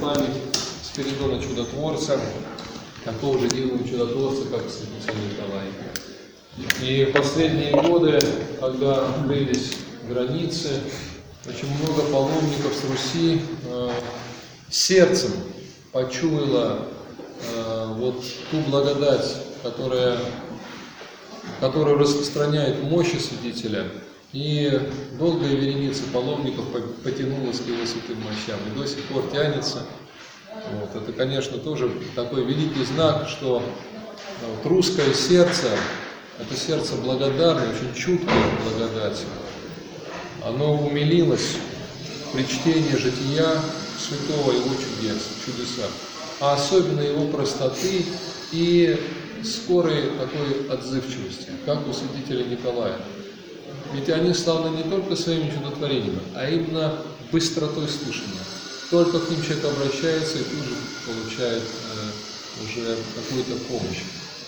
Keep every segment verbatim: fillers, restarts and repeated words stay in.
нами Спиридона Чудотворца, такого же дивного чудотворца, как святитель Николай. И в последние годы, когда открылись границы, очень много паломников с Руси э, сердцем почуяло э, вот ту благодать, которая, которую распространяет мощи святителя, и долгая вереница паломников потянулась к его святым мощам и до сих пор тянется. Вот. Это, конечно, тоже такой великий знак, что вот, русское сердце, это сердце благодарное, очень чуткое к благодати. Оно умилилось при чтении жития святого его чудес, чудеса, а особенно его простоты и скорой такой отзывчивости, как у святителя Николая. Ведь они славны не только своими чудотворениями, а именно быстротой слушания. Только к ним человек обращается и тут же получает э, уже какую-то помощь.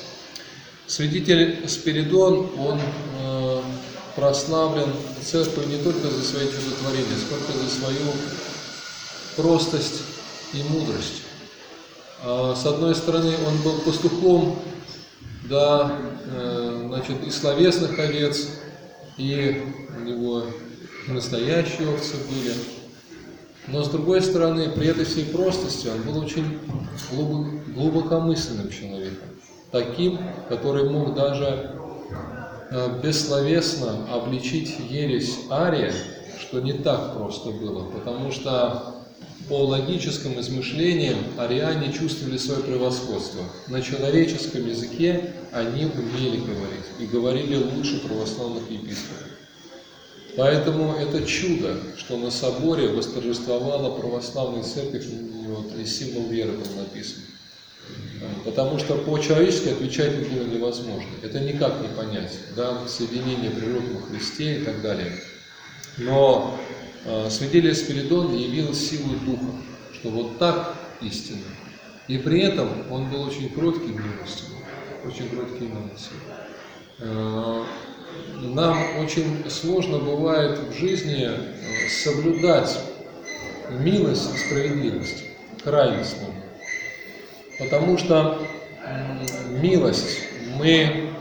Святитель Спиридон, он э, прославлен церковью не только за свои чудотворения, сколько за свою простость и мудрость. А, с одной стороны, он был пастухом, да, э, значит, и словесных овец, и у него настоящие овцы были. Но с другой стороны, при этой всей простости он был очень глубокомысленным человеком. Таким, который мог даже э, бессловесно обличить ересь Ария, что не так просто было, потому что по логическим измышлениям ариане чувствовали свое превосходство. На человеческом языке они умели говорить и говорили лучше православных епископов. Поэтому это чудо, что на соборе восторжествовала православная церковь, вот, и символ веры был написан. Потому что по-человечески отвечать было невозможно. Это никак не понять, да, соединение природ во Христе и так далее. Но э, святитель Спиридон явил силу духа, что вот так истинно. И при этом он был очень кроткий и милостивый. Очень кроткий и милостивый. Э, нам очень сложно бывает в жизни соблюдать милость и справедливость, крайне сложно. Потому что милость мы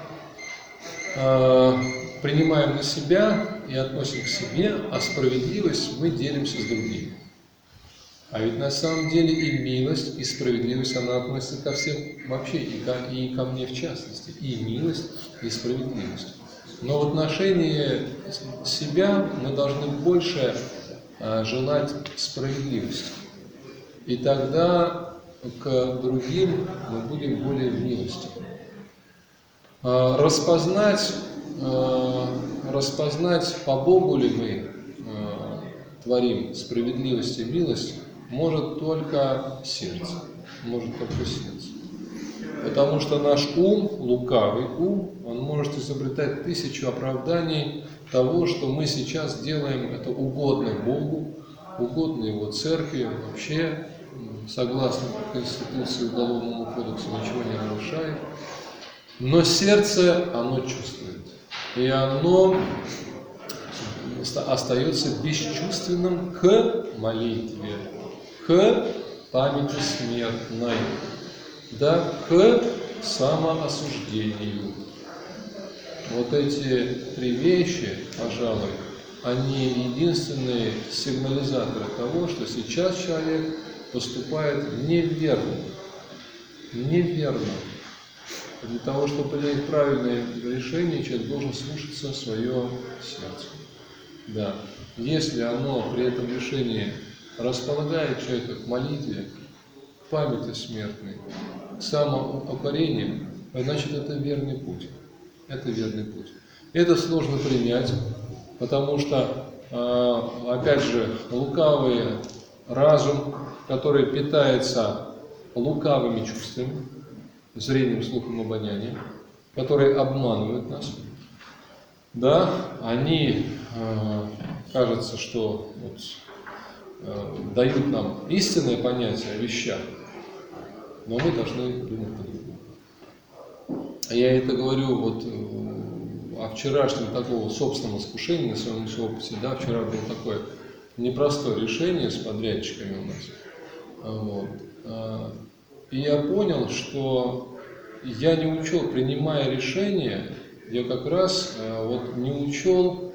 э, принимаем на себя и относим к себе, а справедливость мы делимся с другими. А ведь на самом деле и милость, и справедливость, она относится ко всем вообще, и ко, и ко мне в частности. И милость, и справедливость. Но в отношении себя мы должны больше э, желать справедливости. И тогда к другим мы будем более в милости. Э, распознать, э, распознать, по Богу ли мы э, творим справедливость и милость, может только сердце. Может только сердце. Потому что наш ум, лукавый ум, он может изобретать тысячу оправданий того, что мы сейчас делаем это угодно Богу, угодно Его церкви, вообще, согласно Конституции Уголовному кодексу, ничего не нарушает. Но сердце, оно чувствует. И оно остается бесчувственным к молитве, к памяти смертной. Да, к самоосуждению. Вот эти три вещи, пожалуй, они единственные сигнализаторы того, что сейчас человек поступает неверно. Неверно. Для того, чтобы принять правильное решение, человек должен слушаться свое сердце. Да. Если оно при этом решении располагает человека к молитве, к памяти смертной, к самоукорению, значит, это верный путь. Это верный путь. Это сложно принять, потому что, опять же, лукавый разум, который питается лукавыми чувствами, зрением, слухом, обонянием, которые обманывают нас, да, они, кажется, что вот, дают нам истинное понятие о вещах, но мы должны думать по-другому. Я это говорю вот о вчерашнем такого собственного искушении, на своем опыте. Да, вчера было такое непростое решение с подрядчиками у нас. Вот. И я понял, что я не учел, принимая решения, я как раз вот не учел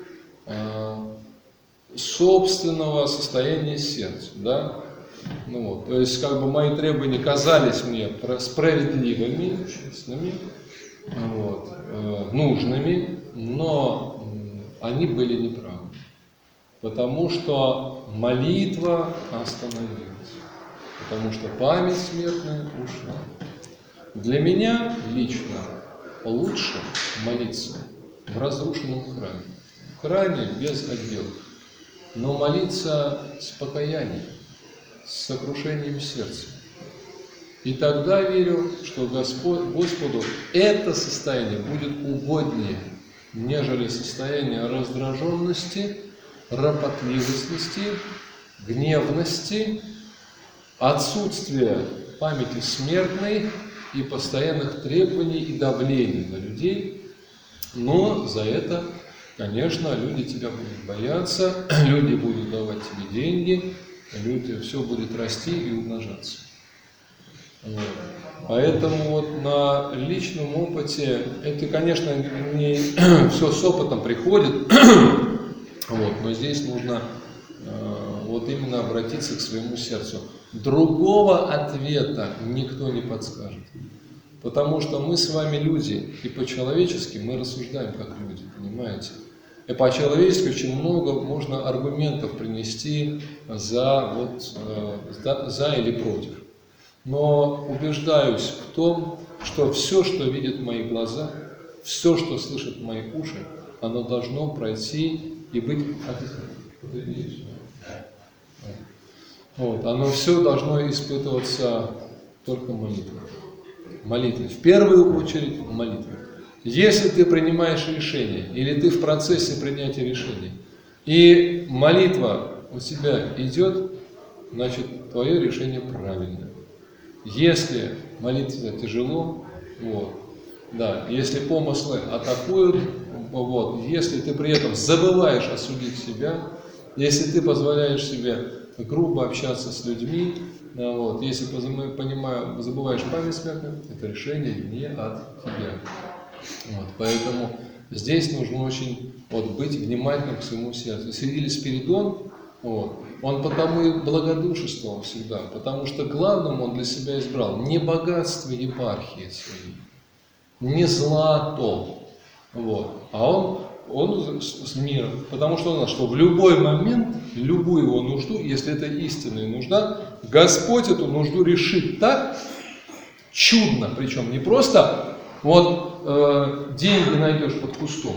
собственного состояния сердца, да? Ну вот, то есть как бы мои требования казались мне справедливыми, честными, вот, э, нужными, но они были неправы, потому что молитва остановилась, потому что память смертная ушла. Для меня лично лучше молиться в разрушенном храме, в храме без отделов, но молиться с покаянием, с сокрушением сердца. И тогда верю, что Господь, Господу это состояние будет угоднее, нежели состояние раздраженности, ропотливости, гневности, отсутствия памяти смертной и постоянных требований и давлений на людей. Но за это, конечно, люди тебя будут бояться, люди будут давать тебе деньги, люди, все будет расти и умножаться. Вот. Поэтому вот на личном опыте, это, конечно, не все с опытом приходит, вот, но здесь нужно э, вот именно обратиться к своему сердцу. Другого ответа никто не подскажет, потому что мы с вами люди, и по-человечески мы рассуждаем как люди, понимаете? И по-человечески очень много можно аргументов принести за, вот, э, за, за или против. Но убеждаюсь в том, что все, что видят мои глаза, все, что слышат мои уши, оно должно пройти и быть... Вот, оно все должно испытываться только молитвой. Молитвой. В первую очередь молитвой. Если ты принимаешь решение, или ты в процессе принятия решения, и молитва у тебя идет, значит, твое решение правильное. Если молиться тяжело, вот, да, если помыслы атакуют, вот, если ты при этом забываешь осудить себя, если ты позволяешь себе грубо общаться с людьми, да, вот, если понимаю, забываешь память смертную, это решение не от тебя. Вот, поэтому здесь нужно очень вот, быть внимательным к своему сердцу. Сидели Спиридон, вот, он потому и благодушествовал всегда, потому что главным он для себя избрал не богатство епархии своей, не злато, вот, а он, он с миром, потому что он знал, что в любой момент, любую его нужду, если это истинная нужда, Господь эту нужду решит так чудно, причем не просто вот э, деньги найдешь под кустом,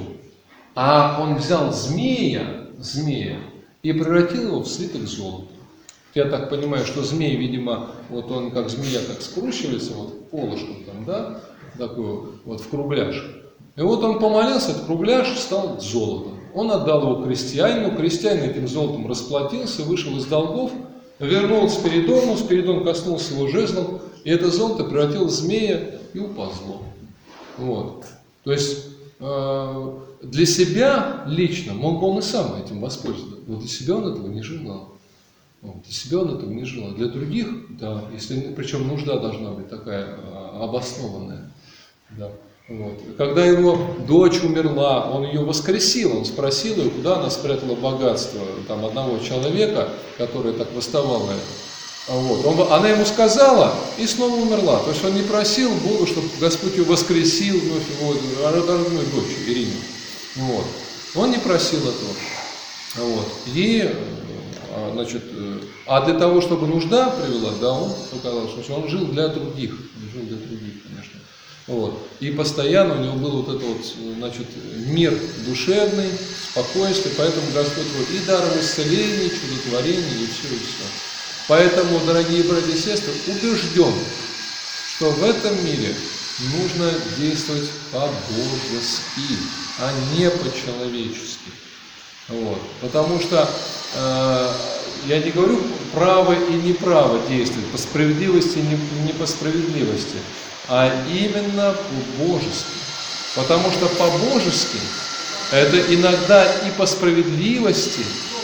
а он взял змея, змея, и превратил его в слиток золота. Я так понимаю, что змей, видимо, вот он как змея так скручивается, вот полушком там, да, такой вот в кругляш. И вот он помолился, этот кругляш стал золотом. Он отдал его крестьянину, крестьянин этим золотом расплатился, вышел из долгов, вернул Спиридону, Спиридон коснулся его жезлом, и это золото превратило в змея и уползло. Вот. То есть э, для себя лично мог бы он и сам этим воспользоваться, но для себя он этого не желал. Вот. Для себя он этого не желал. Для других, да, если, причем нужда должна быть такая э, обоснованная. Да. Вот. Когда его дочь умерла, он ее воскресил, он спросил ее, куда она спрятала богатство там, одного человека, который так восставал. Вот. Он, она ему сказала и снова умерла. То есть он не просил Бога, чтобы Господь ее воскресил, вновь его родную дочь Ирину. Вот. Он не просил этого. Вот. И, значит, а для того, чтобы нужда привела, да, он показал, что он жил для других. Он жил для других, конечно. Вот. И постоянно у него был вот этот вот, значит, мир душевный, спокойствие, поэтому Господь его и даром исцеления, чудотворения, и все, и все. Поэтому, дорогие братья и сестры, убежден, что в этом мире нужно действовать по-божески, а не по-человечески. Вот. Потому что э, я не говорю право и неправо действовать, по справедливости и не по справедливости, а именно по-божески. Потому что по-божески это иногда и по справедливости,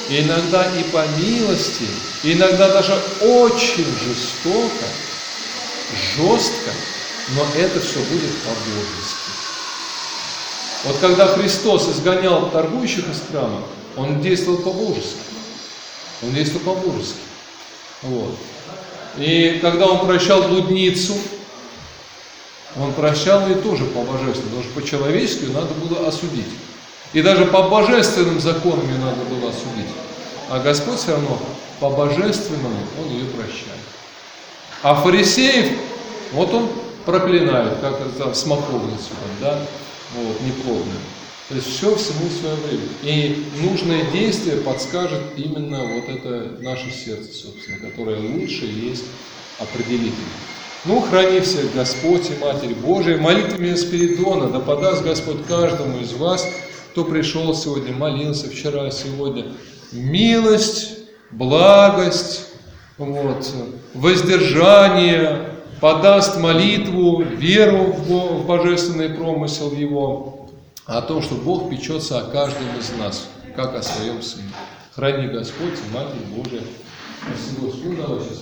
и иногда и по милости, и иногда даже очень жестоко, жестко, но это все будет по-божески. Вот когда Христос изгонял торгующих из храма, Он действовал по-божески. Он действовал по-божески. Вот. И когда Он прощал блудницу, Он прощал ее тоже по-божественному, потому что по-человечески ее надо было осудить. И даже по божественным законам ее надо было осудить. А Господь все равно по божественному Он ее прощает. А фарисеев, вот Он проклинает, как это там смоковницу, да, вот, неплодную. То есть все всему свое время. И нужное действие подскажет именно вот это наше сердце, собственно, которое лучше есть определительно. Ну, храни всех Господь и Матерь Божия, молитвами Спиридона, да подаст Господь каждому из вас, кто пришел сегодня, молился вчера, сегодня, милость, благость, вот, воздержание, подаст молитву, веру в божественный промысел Его, о том, что Бог печется о каждом из нас, как о своем Сыне. Храни Господь и Матерь Божия. Спасибо, Господи.